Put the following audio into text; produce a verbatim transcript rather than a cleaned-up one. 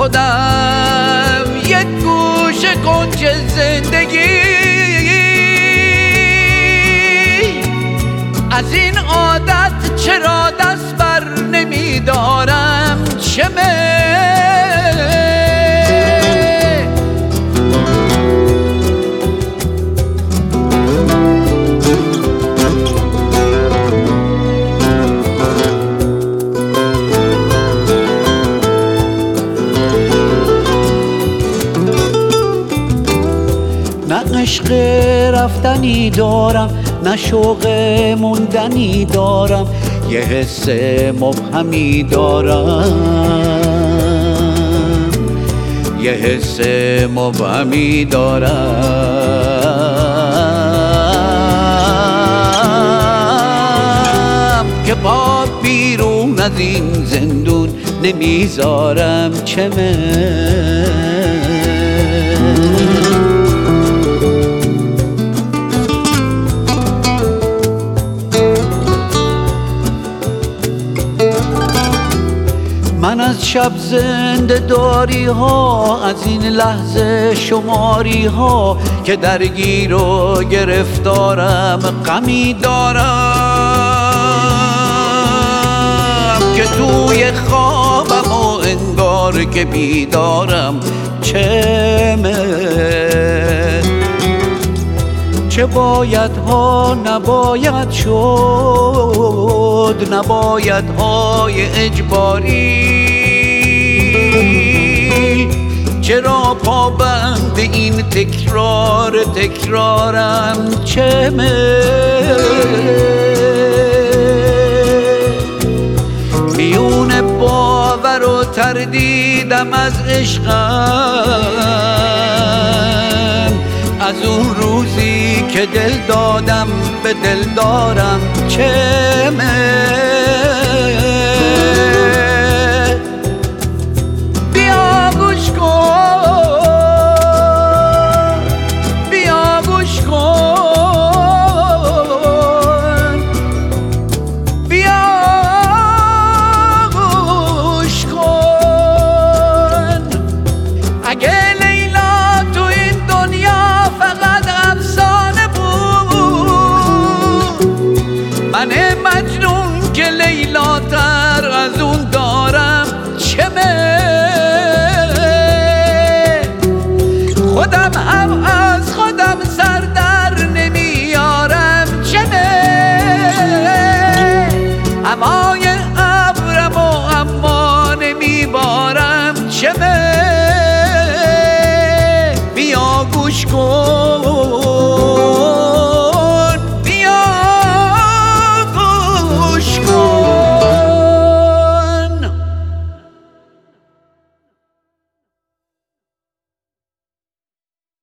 خودم یک گوشه کنج زندگی. از این عادت چرا دست بر نمیدارم؟ چمه نه عشق رفتنی دارم، نه شوق موندنی دارم، یه حس مبهمی دارم، یه حس مبهمی دارم که پا بیرون از این زندون نمیذارم. چمه من از شب زنده داری ها، از این لحظه شماری ها که درگیر و گرفتارم، غمی دارم که توی خوابم و انگار که بیدارم. چمه چه باید ها نباید شد، نباید های اجباری. چرا پابند این تکرار تکرارم؟ چمه میون باور و تردیدم از عشقم، از اون روزی که دل دادم به دل دارم. چمه بیا گوش کن، بیا گوش کن، بیا گوش کن. اگه من مجنون که لیلا تر از اون دارم. چمه خودم هم از خودم سر در نمیارم. چمه اما